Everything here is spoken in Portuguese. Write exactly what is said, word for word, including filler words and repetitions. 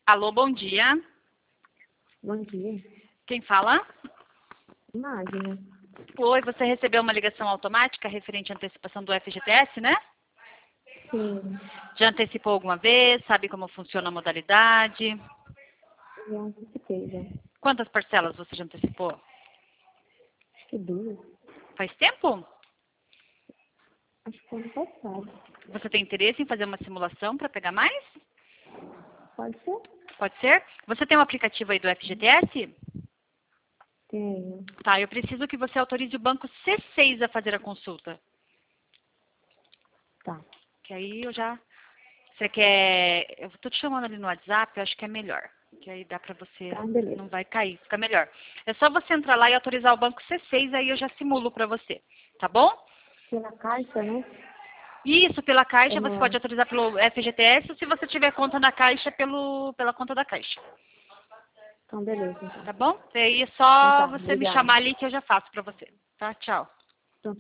Alô, bom dia. Bom dia. Quem fala? Magna. Oi, você recebeu uma ligação automática referente à antecipação do F G T S, né? Sim, Já antecipou alguma vez? Sabe como funciona a modalidade? já antecipei já. Quantas parcelas você já antecipou? Acho que duas. Faz tempo? Acho que foi ano passado. Você tem interesse em fazer uma simulação para pegar mais? Pode ser? Pode ser? Você tem um aplicativo aí do F G T S? Tenho. Tá, eu preciso que você autorize o banco C seis a fazer a consulta. Tá. Que aí eu já... Você quer... Eu tô te chamando ali no WhatsApp, eu acho que é melhor. Que aí dá pra você... Tá, beleza. Não vai cair, fica melhor. É só você entrar lá e autorizar o banco C seis, aí eu já simulo pra você. Tá bom? Pela caixa, né? Isso, pela Caixa, Ou você não? pode autorizar pelo F G T S, ou se você tiver conta na Caixa, pelo, pela conta da Caixa. Então, beleza. Então, Tá bom? E aí é então só tá. você me Obrigada. chamar ali que eu já faço pra você. Tá? Tchau.